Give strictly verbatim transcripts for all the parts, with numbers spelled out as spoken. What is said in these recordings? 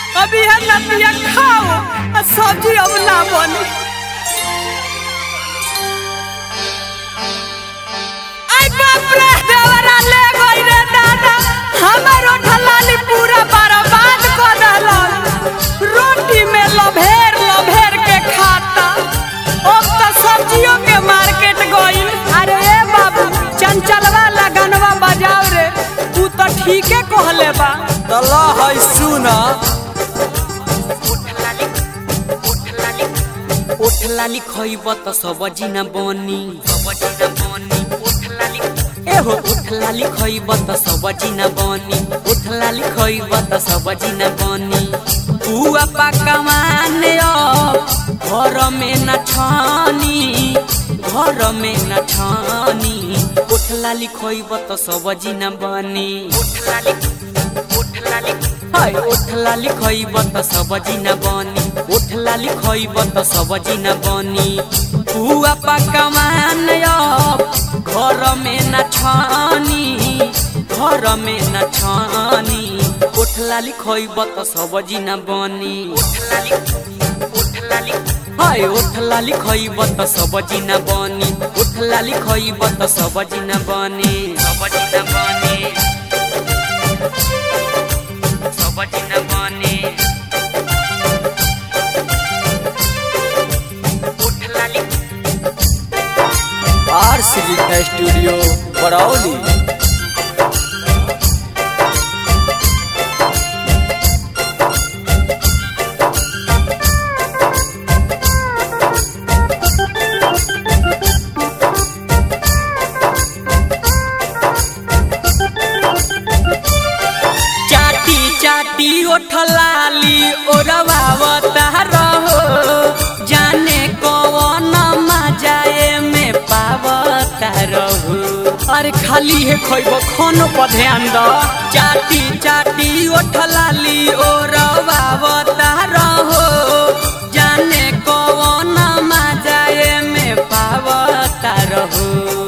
अभी है नदिया खाओ और सब्जी अब ना बने। आई बाप रे देवरा ले गई रे दादा हमारो ढलाली पूरा बर्बाद कर देलन। रोटी में लभेर लभेर के खाता अब तो सब्जियों के मार्केट गई। अरे ए बाबू चंचलवा लगनवा बजाओ रे तू तो ठीके कहले बा। तला है सुना ओठलाली खइब त सब्जी न बनी सब्जी न बनी ओठलाली एहो ओठलाली खइब त सब्जी न बनी ओठलाली खइब त सब्जी न बनी बुआ पकवान घर में न छानी घर में न छानी ओठलाली खइब त सब्जी न बनी ओठलाली ओठलाली हाय ओठलाली खइब त सब्जी न बनी ओठलाली खइब त सब्जी न बनी बुआ पकवान घर में न छानी घर में न छानी ओठलाली खइब त सब्जी न बनी ओठलाली ओठलाली हाय ओठलाली खइब त सब्जी न बनी ओठलाली खइब त सब्जी न बनी सब्जी न बनी सब्जी न बनी ओठलाली आर सिटी स्टूडियो बरौली। चाटी ओठलाली ओरवावता रहो जाने कौन मजाए में पावता रहो। अरे खाली है खइब खानो पर ध्यान द चाटी चाटी ओठलाली ओरवावता रहो जाने कौन मजाए में पावता रहो।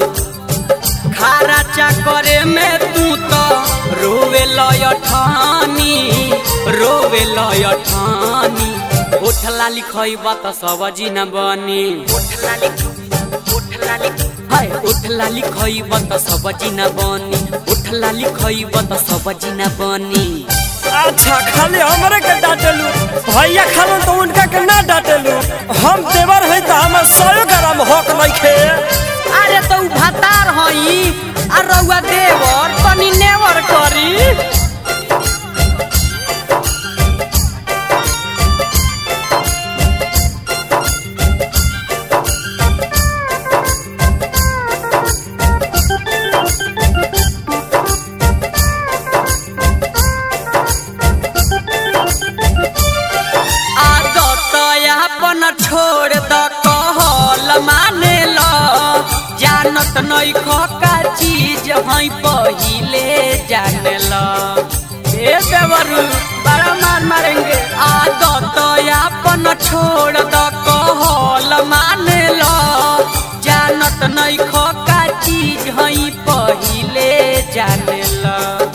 खारा चक्करे में तू तो रोवे लय ठानी रोवे लय ठानी ओठलाली खइब त सब्जी न बनी ओठलाली ओठलाली हाय ओठलाली खइब त सब्जी न बनी ओठलाली खइब त सब्जी न बनी। अच्छा खाली हमरे के डांटेलू भैया खालो तो उनका के ना डांटेलू हम देवर है तो हमर सौ ग्राम हक नइखे। अरे तो भातार हई आ रउआ देवर तनी नेवर करी। अपन छोड़ द कहल माने लो जानत नहीं का चीज हई पहिले जाने लो। ए देवरू बड़ा मार मारेंगे आदत अपन छोड़ द कहल माने लो जानत नहीं का चीज हई पहिले जाने लो।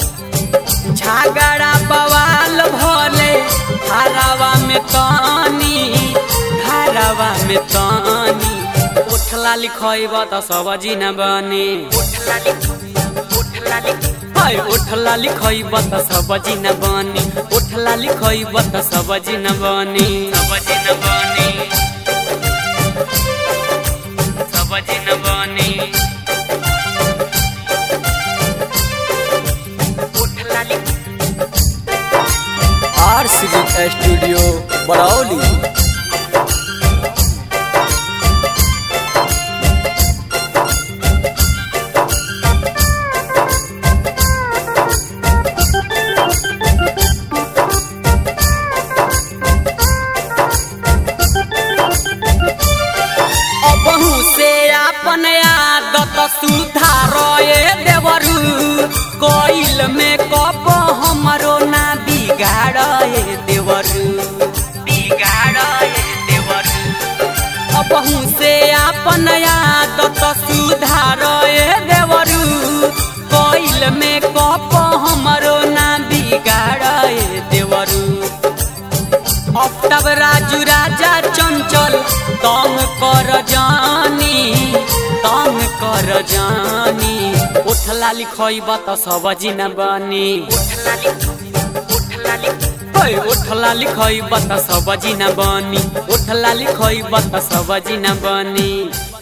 झगड़ा बवाल भले हरावा में तानी हरावा में तानी ओठलाली खइब त सब्जी न बनी ओठलाली ओठलाली हाय ओठलाली खइब त सब्जी न बनी ओठलाली खइब त सब्जी न बनी सब्जी न बनी सब्जी न बनी ओठलाली आर सिटी स्टूडियो बरौली। अबहू से अपन आदत सुधार देवरू कोइल में कब हमरो ना बिगाड़ देवरू बिगाड़ देवरू। अबहू से अपन आदत सुधार देवरू कोइल में कब हमरो ना बिगाड़ देवरू। अब तब राजू राजा चंचल तंग कर जानी तंग कर जानी उठला लिखइब त सब जिना बनी उठला लिखइब त सब जिना बनी उठला लिखइब त सब जिना बनी।